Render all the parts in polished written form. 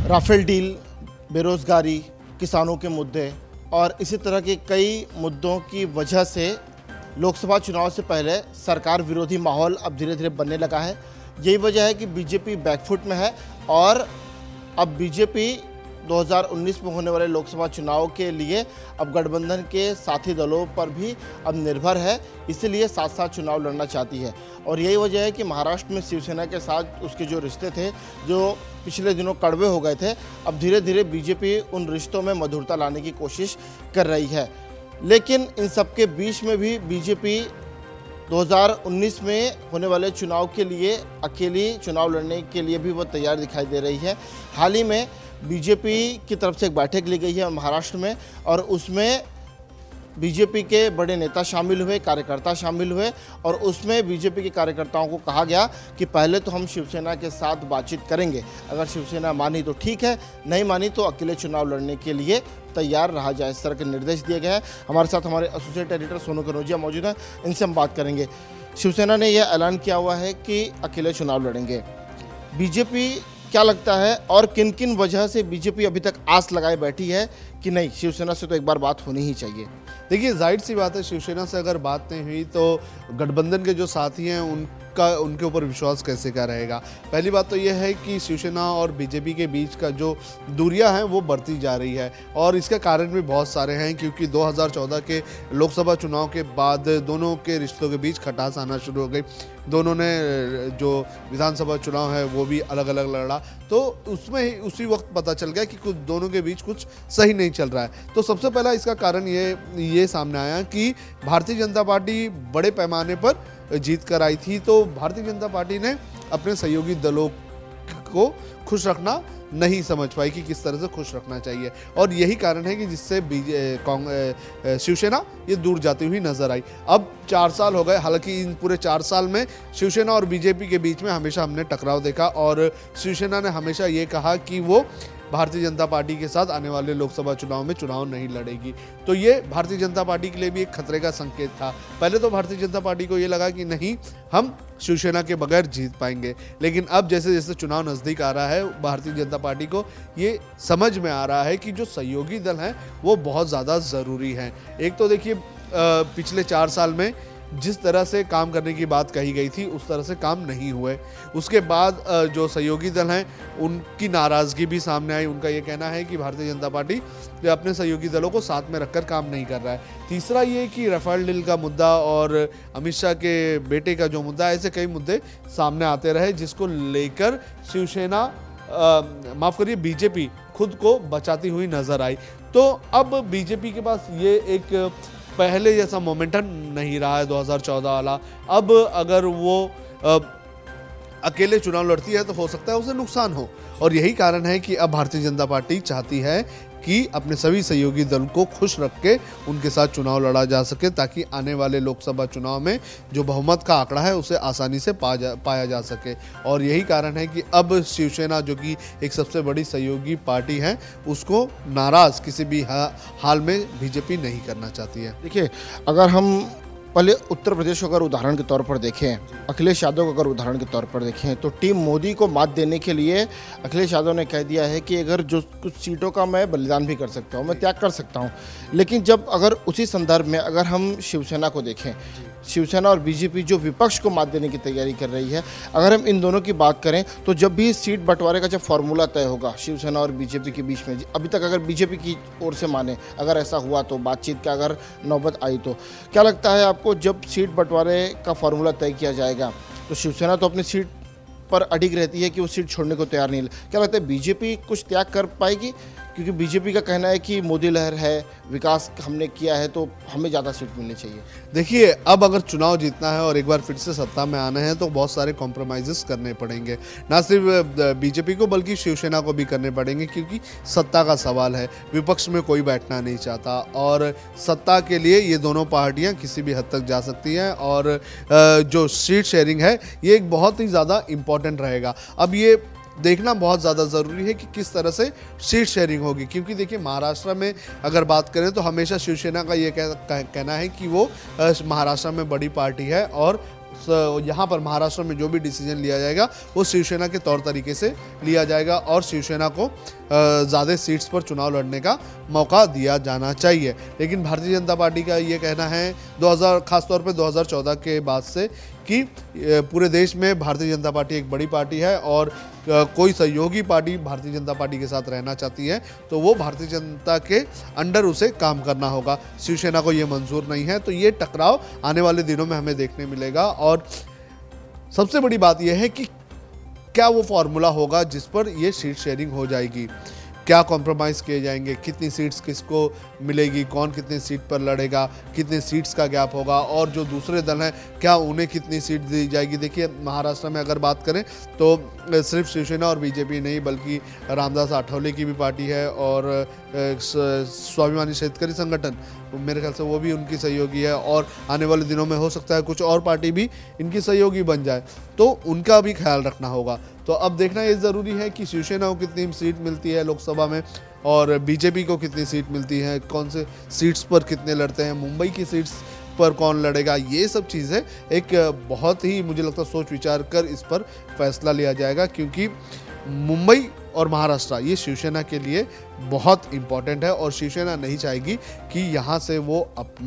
Rafale deal, बेरोजगारी, किसानों के मुद्दे और इसी तरह के कई मुद्दों की वजह से लोकसभा चुनाव से पहले सरकार विरोधी माहौल अब धीरे धीरे बनने लगा है। यही वजह है कि बीजेपी बैकफुट में है और अब बीजेपी 2019 में होने वाले लोकसभा चुनाव के लिए अब गठबंधन के साथी दलों पर भी अब निर्भर है, इसीलिए साथ साथ चुनाव लड़ना चाहती है। और यही वजह है कि महाराष्ट्र में शिवसेना के साथ उसके जो रिश्ते थे, जो पिछले दिनों कड़वे हो गए थे, अब धीरे धीरे बीजेपी उन रिश्तों में मधुरता लाने की कोशिश कर रही है। लेकिन इन सबके बीच में भी बीजेपी 2019 में होने वाले चुनाव के लिए अकेली चुनाव लड़ने के लिए भी वो तैयार दिखाई दे रही है। हाल ही में बीजेपी की तरफ से एक बैठक ली गई है महाराष्ट्र में और उसमें बीजेपी के बड़े नेता शामिल हुए, कार्यकर्ता शामिल हुए और उसमें बीजेपी के कार्यकर्ताओं को कहा गया कि पहले तो हम शिवसेना के साथ बातचीत करेंगे, अगर शिवसेना मानी तो ठीक है, नहीं मानी तो अकेले चुनाव लड़ने के लिए तैयार रहा जाए। इस तरह के निर्देश दिए गए हैं। हमारे साथ हमारे एसोसिएट एडिटर सोनू कनौजिया मौजूद हैं, इनसे हम बात करेंगे। शिवसेना ने यह ऐलान किया हुआ है कि अकेले चुनाव लड़ेंगे। बीजेपी क्या लगता है और किन किन वजह से बीजेपी अभी तक आस लगाए बैठी है कि नहीं, शिवसेना से तो एक बार बात होनी ही चाहिए? देखिए, जाहिर सी बात है, शिवसेना से अगर बात नहीं हुई तो गठबंधन के जो साथी हैं उनके ऊपर विश्वास कैसे का रहेगा। पहली बात तो यह है कि शिवसेना और बीजेपी के बीच का जो दूरियां हैं वो बढ़ती जा रही है और इसका कारण भी बहुत सारे हैं, क्योंकि 2014 के लोकसभा चुनाव के बाद दोनों के रिश्तों के बीच खटास आना शुरू हो गई। दोनों ने जो विधानसभा चुनाव है वो भी अलग अलग लड़ा, तो उसमें ही उसी वक्त पता चल गया कि कुछ दोनों के बीच कुछ सही नहीं चल रहा है। तो सबसे पहला इसका कारण ये सामने आया कि भारतीय जनता पार्टी बड़े पैमाने पर जीत कर आई थी, तो भारतीय जनता पार्टी ने अपने सहयोगी दलों को खुश रखना नहीं समझ पाई कि किस तरह से खुश रखना चाहिए और यही कारण है कि जिससे शिवसेना ये दूर जाती हुई नजर आई। अब 4 साल हो गए, हालांकि इन पूरे 4 साल में शिवसेना और बीजेपी के बीच में हमेशा हमने टकराव देखा और शिवसेना ने हमेशा ये कहा कि वो भारतीय जनता पार्टी के साथ आने वाले लोकसभा चुनाव में चुनाव नहीं लड़ेगी। तो ये भारतीय जनता पार्टी के लिए भी एक खतरे का संकेत था। पहले तो भारतीय जनता पार्टी को ये लगा कि नहीं, हम शिवसेना के बगैर जीत पाएंगे, लेकिन अब जैसे जैसे चुनाव नजदीक आ रहा है, भारतीय जनता पार्टी को ये समझ में आ रहा है कि जो सहयोगी दल हैं वो बहुत ज़्यादा ज़रूरी हैं। एक तो देखिए, पिछले 4 साल में जिस तरह से काम करने की बात कही गई थी उस तरह से काम नहीं हुए। उसके बाद जो सहयोगी दल हैं उनकी नाराज़गी भी सामने आई। उनका ये कहना है कि भारतीय जनता पार्टी अपने सहयोगी दलों को साथ में रखकर काम नहीं कर रहा है। तीसरा ये कि राफेल डील का मुद्दा और अमित शाह के बेटे का जो मुद्दा, ऐसे कई मुद्दे सामने आते रहे जिसको लेकर शिवसेना माफ़ करिए बीजेपी खुद को बचाती हुई नजर आई। तो अब बीजेपी के पास ये एक पहले जैसा मोमेंटम नहीं रहा है 2014 वाला। अब अगर वो अकेले चुनाव लड़ती है तो हो सकता है उसे नुकसान हो और यही कारण है कि अब भारतीय जनता पार्टी चाहती है कि अपने सभी सहयोगी दल को खुश रख के उनके साथ चुनाव लड़ा जा सके, ताकि आने वाले लोकसभा चुनाव में जो बहुमत का आंकड़ा है उसे आसानी से पाया जा सके। और यही कारण है कि अब शिवसेना, जो कि एक सबसे बड़ी सहयोगी पार्टी है, उसको नाराज़ किसी भी हाल में बीजेपी नहीं करना चाहती है। देखिए, अगर हम पहले उत्तर प्रदेश को अगर उदाहरण के तौर पर देखें, अखिलेश यादव को अगर उदाहरण के तौर पर देखें, तो टीम मोदी को मात देने के लिए अखिलेश यादव ने कह दिया है कि अगर जो कुछ सीटों का मैं बलिदान भी कर सकता हूं, मैं त्याग कर सकता हूं। लेकिन जब अगर उसी संदर्भ में अगर हम शिवसेना को देखें, शिवसेना और बीजेपी जो विपक्ष को मात देने की तैयारी कर रही है, अगर हम इन दोनों की बात करें तो जब भी सीट बंटवारे का जब फॉर्मूला तय होगा शिवसेना और बीजेपी के बीच में, अभी तक अगर बीजेपी की ओर से माने, अगर ऐसा हुआ तो बातचीत का अगर नौबत आई तो क्या लगता है आपको, जब सीट बंटवारे का फॉर्मूला तय किया जाएगा तो शिवसेना तो अपनी सीट पर अडिग रहती है कि वो सीट छोड़ने को तैयार नहीं, क्या लगता है बीजेपी कुछ त्याग कर पाएगी? क्योंकि बीजेपी का कहना है कि मोदी लहर है, विकास हमने किया है तो हमें ज़्यादा सीट मिलनी चाहिए। देखिए, अब अगर चुनाव जीतना है और एक बार फिर से सत्ता में आना है तो बहुत सारे कॉम्प्रोमाइज़ेस करने पड़ेंगे, ना सिर्फ बीजेपी को बल्कि शिवसेना को भी करने पड़ेंगे, क्योंकि सत्ता का सवाल है। विपक्ष में कोई बैठना नहीं चाहता और सत्ता के लिए ये दोनों पार्टियां किसी भी हद तक जा सकती हैं और जो सीट शेयरिंग है ये एक बहुत ही ज़्यादा इम्पॉर्टेंट रहेगा। अब ये देखना बहुत ज़्यादा ज़रूरी है कि किस तरह से सीट शेयरिंग होगी, क्योंकि देखिए, महाराष्ट्र में अगर बात करें तो हमेशा शिवसेना का ये कहना है कि वो महाराष्ट्र में बड़ी पार्टी है और यहाँ पर महाराष्ट्र में जो भी डिसीजन लिया जाएगा वो शिवसेना के तौर तरीके से लिया जाएगा और शिवसेना को ज़्यादा सीट्स पर चुनाव लड़ने का मौका दिया जाना चाहिए। लेकिन भारतीय जनता पार्टी का ये कहना है खासतौर पे 2014 के बाद से कि पूरे देश में भारतीय जनता पार्टी एक बड़ी पार्टी है और कोई सहयोगी पार्टी भारतीय जनता पार्टी के साथ रहना चाहती है तो वो भारतीय जनता के अंडर उसे काम करना होगा। शिवसेना को ये मंजूर नहीं है, तो ये टकराव आने वाले दिनों में हमें देखने मिलेगा। और सबसे बड़ी बात यह है कि क्या वो फॉर्मूला होगा जिस पर ये सीट शेयरिंग हो जाएगी, क्या कॉम्प्रोमाइज़ किए जाएंगे, कितनी सीट्स किसको मिलेगी, कौन कितनी सीट पर लड़ेगा, कितने सीट्स का गैप होगा और जो दूसरे दल हैं क्या उन्हें कितनी सीट दी जाएगी। देखिए महाराष्ट्र में अगर बात करें तो सिर्फ शिवसेना और बीजेपी नहीं बल्कि रामदास आठवले की भी पार्टी है और स्वाभिमानी शेतकरी संगठन, मेरे ख्याल से वो भी उनकी सहयोगी है और आने वाले दिनों में हो सकता है कुछ और पार्टी भी इनकी सहयोगी बन जाए, तो उनका भी ख्याल रखना होगा। तो अब देखना ये ज़रूरी है कि शिवसेना को कितनी सीट मिलती है लोकसभा में और बीजेपी को कितनी सीट मिलती है, कौन से सीट्स पर कितने लड़ते हैं, मुंबई की सीट्स पर कौन लड़ेगा। ये सब चीज़ें एक बहुत ही मुझे लगता है सोच विचार कर इस पर फैसला लिया जाएगा, क्योंकि मुंबई और महाराष्ट्र ये शिवसेना के लिए बहुत इम्पॉर्टेंट है और शिवसेना नहीं चाहेगी कि यहाँ से वो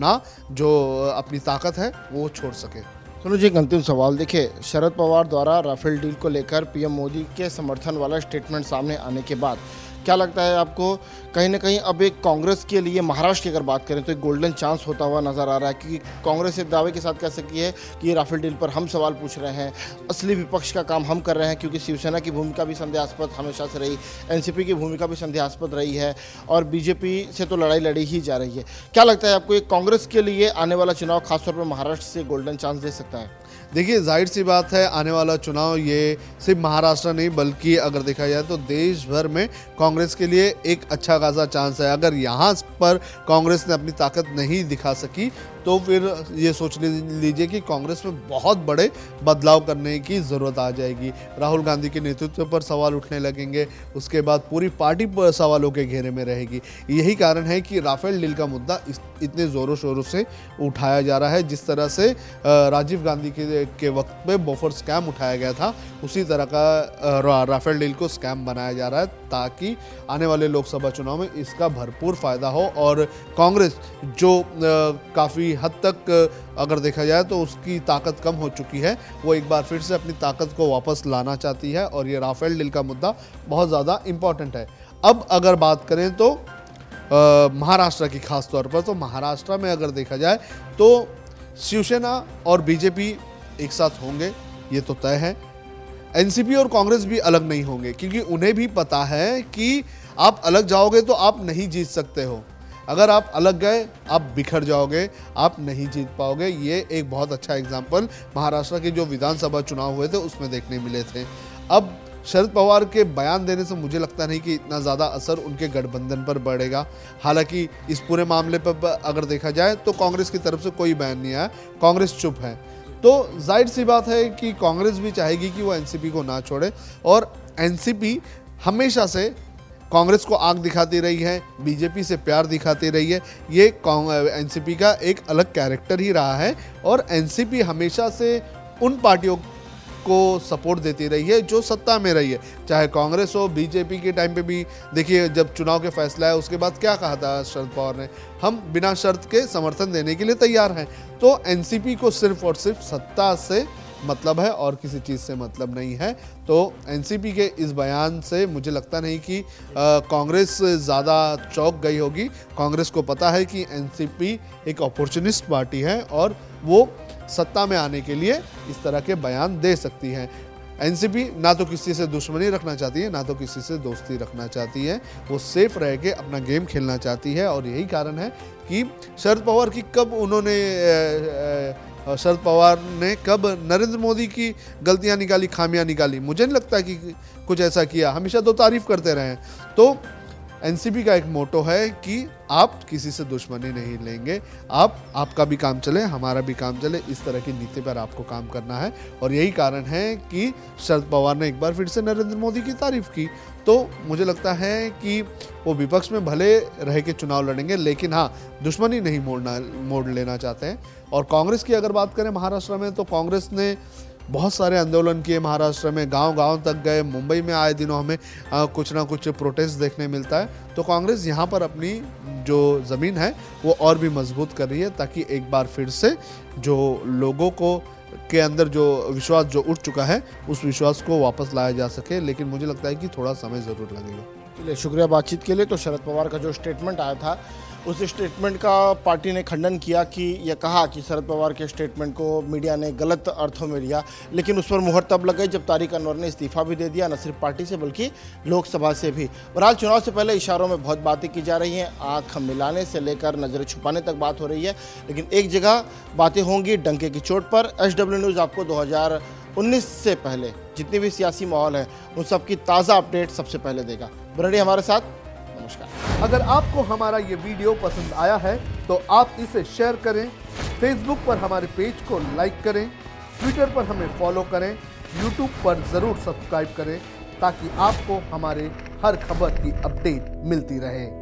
अपनी ताकत है वो छोड़ सके। सुनो जी, एक अंतिम सवाल। देखिए, शरद पवार द्वारा राफेल डील को लेकर पीएम मोदी के समर्थन वाला स्टेटमेंट सामने आने के बाद क्या लगता है आपको, कहीं ना कहीं अब एक कांग्रेस के लिए महाराष्ट्र की अगर बात करें तो एक गोल्डन चांस होता हुआ नजर आ रहा है, क्योंकि कांग्रेस एक दावे के साथ कह सकती है कि ये राफेल डील पर हम सवाल पूछ रहे हैं, असली विपक्ष का काम हम कर रहे हैं, क्योंकि शिवसेना की भूमिका भी संदेहास्पद हमेशा से रही, एनसीपी की भूमिका भी संदेहास्पद रही है और बीजेपी से तो लड़ाई लड़ी ही जा रही है। क्या लगता है आपको, एक कांग्रेस के लिए आने वाला चुनाव खासतौर पर महाराष्ट्र से गोल्डन चांस दे सकता है? देखिए, जाहिर सी बात है आने वाला चुनाव ये सिर्फ महाराष्ट्र नहीं बल्कि अगर देखा जाए तो देश भर में कांग्रेस के लिए एक अच्छा खासा चांस है। अगर यहाँ पर कांग्रेस ने अपनी ताकत नहीं दिखा सकी तो फिर ये सोच लीजिए कि कांग्रेस में बहुत बड़े बदलाव करने की ज़रूरत आ जाएगी। राहुल गांधी के नेतृत्व पर सवाल उठने लगेंगे, उसके बाद पूरी पार्टी पर सवालों के घेरे में रहेगी। यही कारण है कि राफेल डील का मुद्दा इतने ज़ोरों शोरों से उठाया जा रहा है। जिस तरह से राजीव गांधी के वक्त पे बोफोर्स स्कैम उठाया गया था, उसी तरह का राफेल डील को स्कैम बनाया जा रहा है ताकि आने वाले लोकसभा चुनाव में इसका भरपूर फ़ायदा हो और कांग्रेस जो काफ़ी हद तक अगर देखा जाए तो उसकी ताकत कम हो चुकी है, वो एक बार फिर से अपनी ताकत को वापस लाना चाहती है और ये राफेल डील का मुद्दा बहुत ज़्यादा इम्पॉर्टेंट है। अब अगर बात करें तो महाराष्ट्र की खास तौर पर, तो महाराष्ट्र में अगर देखा जाए तो शिवसेना और बीजेपी एक साथ होंगे, ये तो तय है। एनसीपी और कांग्रेस भी अलग नहीं होंगे, क्योंकि उन्हें भी पता है कि आप अलग जाओगे तो आप नहीं जीत सकते हो, अगर आप अलग गए आप बिखर जाओगे, आप नहीं जीत पाओगे। ये एक बहुत अच्छा एग्जाम्पल महाराष्ट्र के जो विधानसभा चुनाव हुए थे उसमें देखने मिले थे। अब शरद पवार के बयान देने से मुझे लगता नहीं कि इतना ज़्यादा असर उनके गठबंधन पर बढ़ेगा। हालांकि इस पूरे मामले पर अगर देखा जाए तो कांग्रेस की तरफ से कोई बयान नहीं आया, कांग्रेस चुप है। तो जाहिर सी बात है कि कांग्रेस भी चाहेगी कि वो एनसीपी को ना छोड़े और एनसीपी हमेशा से कांग्रेस को आंख दिखाती रही है, बीजेपी से प्यार दिखाती रही है। ये एनसीपी का एक अलग कैरेक्टर ही रहा है और एनसीपी हमेशा से उन पार्टियों को सपोर्ट देती रही है जो सत्ता में रही है, चाहे कांग्रेस हो। बीजेपी के टाइम पे भी देखिए जब चुनाव के फैसला है उसके बाद क्या कहा था शरद पवार ने, हम बिना शर्त के समर्थन देने के लिए तैयार हैं। तो एनसीपी को सिर्फ और सिर्फ सत्ता से मतलब है और किसी चीज़ से मतलब नहीं है। तो एनसीपी के इस बयान से मुझे लगता नहीं कि कांग्रेस ज़्यादा चौंक गई होगी। कांग्रेस को पता है कि एनसीपी एक अपॉर्चुनिस्ट पार्टी है और वो सत्ता में आने के लिए इस तरह के बयान दे सकती है। एनसीपी ना तो किसी से दुश्मनी रखना चाहती है ना तो किसी से दोस्ती रखना चाहती है, वो सेफ रह के अपना गेम खेलना चाहती है। और यही कारण है कि शरद पवार ने कब नरेंद्र मोदी की गलतियां निकाली, खामियां निकाली, मुझे नहीं लगता कि कुछ ऐसा किया, हमेशा तो तारीफ करते रहे। तो एनसीपी का एक मोटो है कि आप किसी से दुश्मनी नहीं लेंगे, आपका भी काम चले हमारा भी काम चले, इस तरह की नीति पर आपको काम करना है। और यही कारण है कि शरद पवार ने एक बार फिर से नरेंद्र मोदी की तारीफ की। तो मुझे लगता है कि वो विपक्ष में भले रह के चुनाव लड़ेंगे, लेकिन हाँ, दुश्मनी नहीं मोड़ लेना चाहते हैं। और कांग्रेस की अगर बात करें महाराष्ट्र में, तो कांग्रेस ने बहुत सारे आंदोलन किए महाराष्ट्र में, गांव-गांव तक गए। मुंबई में आए दिनों हमें कुछ ना कुछ प्रोटेस्ट देखने मिलता है। तो कांग्रेस यहाँ पर अपनी जो ज़मीन है वो और भी मजबूत कर रही है, ताकि एक बार फिर से जो लोगों को के अंदर जो विश्वास जो उठ चुका है उस विश्वास को वापस लाया जा सके। लेकिन मुझे लगता है कि थोड़ा समय ज़रूर लगेगा। चलिए, शुक्रिया बातचीत के लिए। तो शरद पवार का जो स्टेटमेंट आया था, उस स्टेटमेंट का पार्टी ने खंडन किया कि यह कहा कि शरद पवार के स्टेटमेंट को मीडिया ने गलत अर्थों में लिया, लेकिन उस पर मुहर तब लग गई जब तारिक अनवर ने इस्तीफा भी दे दिया, न सिर्फ पार्टी से बल्कि लोकसभा से भी। बहरहाल, चुनाव से पहले इशारों में बहुत बातें की जा रही हैं, आंख मिलाने से लेकर नजरें छुपाने तक बात हो रही है, लेकिन एक जगह बातें होंगी डंके की चोट पर। एचडब्ल्यू न्यूज़ आपको 2019 से पहले जितनी भी सियासी माहौल है उन सब की ताज़ा अपडेट सबसे पहले देगा। बरड़ी हमारे साथ, नमस्कार। अगर आपको हमारा ये वीडियो पसंद आया है तो आप इसे शेयर करें, फेसबुक पर हमारे पेज को लाइक करें, ट्विटर पर हमें फॉलो करें, यूट्यूब पर ज़रूर सब्सक्राइब करें, ताकि आपको हमारे हर खबर की अपडेट मिलती रहे।